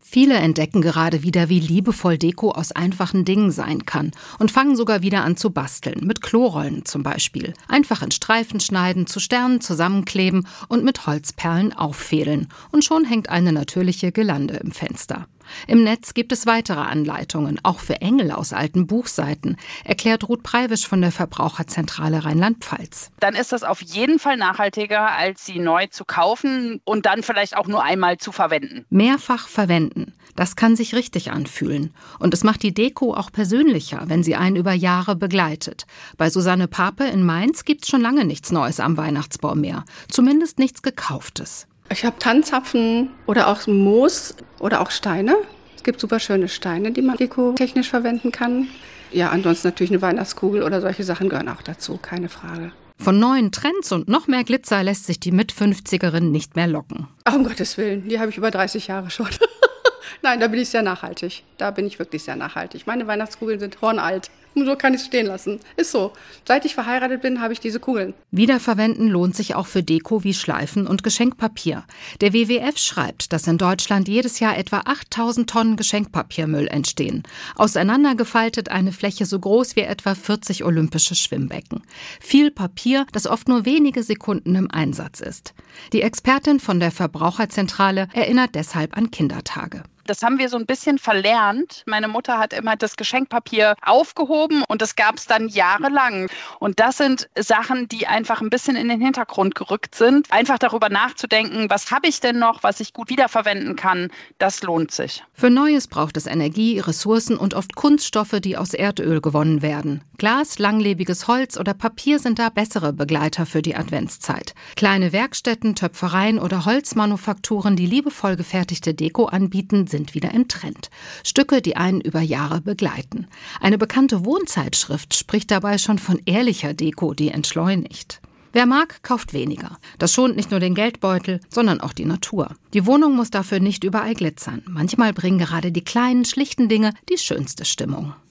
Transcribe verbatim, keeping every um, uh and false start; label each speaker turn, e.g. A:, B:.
A: Viele entdecken gerade wieder, wie liebevoll Deko aus einfachen Dingen sein kann und fangen sogar wieder an zu basteln, mit Klorollen zum Beispiel. Einfach in Streifen schneiden, zu Sternen zusammenkleben und mit Holzperlen auffädeln. Und schon hängt eine natürliche Girlande im Fenster. Im Netz gibt es weitere Anleitungen, auch für Engel aus alten Buchseiten, erklärt Ruth Preibisch von der Verbraucherzentrale Rheinland-Pfalz.
B: Dann ist das auf jeden Fall nachhaltiger, als sie neu zu kaufen und dann vielleicht auch nur einmal zu verwenden.
A: Mehrfach verwenden, das kann sich richtig anfühlen. Und es macht die Deko auch persönlicher, wenn sie einen über Jahre begleitet. Bei Susanne Pape in Mainz gibt es schon lange nichts Neues am Weihnachtsbaum mehr. Zumindest nichts Gekauftes.
C: Ich habe Tannenzapfen oder auch Moos oder auch Steine. Es gibt super schöne Steine, die man dekotechnisch verwenden kann. Ja, ansonsten natürlich eine Weihnachtskugel oder solche Sachen gehören auch dazu, keine Frage.
A: Von neuen Trends und noch mehr Glitzer lässt sich die Mit-fünfzigerin nicht mehr locken.
C: Ach, um Gottes Willen, die habe ich über dreißig Jahre schon. Nein, da bin ich sehr nachhaltig. Da bin ich wirklich sehr nachhaltig. Meine Weihnachtskugeln sind hornalt. Und so kann ich es stehen lassen. Ist so. Seit ich verheiratet bin, habe ich diese Kugeln.
A: Wiederverwenden lohnt sich auch für Deko wie Schleifen und Geschenkpapier. Der W W F schreibt, dass in Deutschland jedes Jahr etwa achttausend Tonnen Geschenkpapiermüll entstehen. Auseinandergefaltet eine Fläche so groß wie etwa vierzig olympische Schwimmbecken. Viel Papier, das oft nur wenige Sekunden im Einsatz ist. Die Expertin von der Verbraucherzentrale erinnert deshalb an Kindertage.
B: Das haben wir so ein bisschen verlernt. Meine Mutter hat immer das Geschenkpapier aufgehoben und das gab es dann jahrelang. Und das sind Sachen, die einfach ein bisschen in den Hintergrund gerückt sind. Einfach darüber nachzudenken, was habe ich denn noch, was ich gut wiederverwenden kann, das lohnt sich.
A: Für Neues braucht es Energie, Ressourcen und oft Kunststoffe, die aus Erdöl gewonnen werden. Glas, langlebiges Holz oder Papier sind da bessere Begleiter für die Adventszeit. Kleine Werkstätten, Töpfereien oder Holzmanufakturen, die liebevoll gefertigte Deko anbieten, sind sind wieder im Trend. Stücke, die einen über Jahre begleiten. Eine bekannte Wohnzeitschrift spricht dabei schon von ehrlicher Deko, die entschleunigt. Wer mag, kauft weniger. Das schont nicht nur den Geldbeutel, sondern auch die Natur. Die Wohnung muss dafür nicht überall glitzern. Manchmal bringen gerade die kleinen, schlichten Dinge die schönste Stimmung.